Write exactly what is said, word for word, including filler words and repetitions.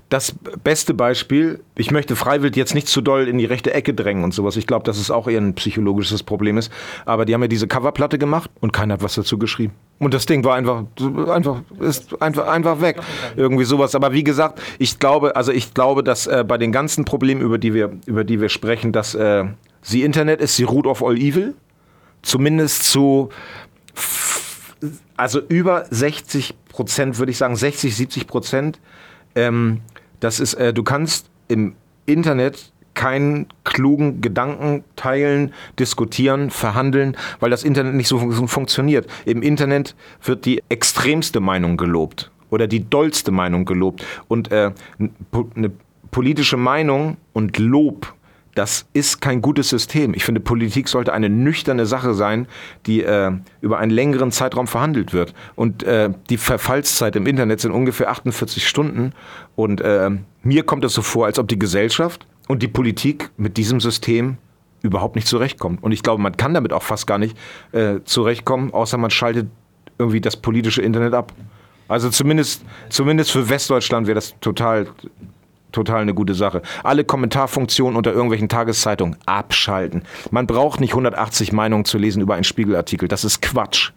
das beste Beispiel, ich möchte Freiwild jetzt nicht zu doll in die rechte Ecke drängen und sowas. Ich glaube, dass es auch eher ein psychologisches Problem ist. Aber die haben ja diese Coverplatte gemacht und keiner hat was dazu geschrieben. Und das Ding war einfach, einfach, ist einfach, einfach weg. Irgendwie sowas. Aber wie gesagt, ich glaube, also ich glaube, dass äh, bei den ganzen Problemen, über die wir, über die wir sprechen, dass äh, sie Internet ist, die Root of all evil. Zumindest zu, also über sechzig Prozent, würde ich sagen, sechzig, siebzig Prozent. Ähm, das ist, äh, du kannst im Internet keinen klugen Gedanken teilen, diskutieren, verhandeln, weil das Internet nicht so fun- funktioniert. Im Internet wird die extremste Meinung gelobt oder die dollste Meinung gelobt. Und äh, eine politische Meinung und Lob, das ist kein gutes System. Ich finde, Politik sollte eine nüchterne Sache sein, die äh, über einen längeren Zeitraum verhandelt wird. Und äh, die Verfallszeit im Internet sind ungefähr achtundvierzig Stunden. Und äh, mir kommt es so vor, als ob die Gesellschaft und die Politik mit diesem System überhaupt nicht zurechtkommt. Und ich glaube, man kann damit auch fast gar nicht äh, zurechtkommen, außer man schaltet irgendwie das politische Internet ab. Also zumindest, zumindest für Westdeutschland wäre das total... Total eine gute Sache. Alle Kommentarfunktionen unter irgendwelchen Tageszeitungen abschalten. Man braucht nicht hundertachtzig Meinungen zu lesen über einen Spiegelartikel. Das ist Quatsch.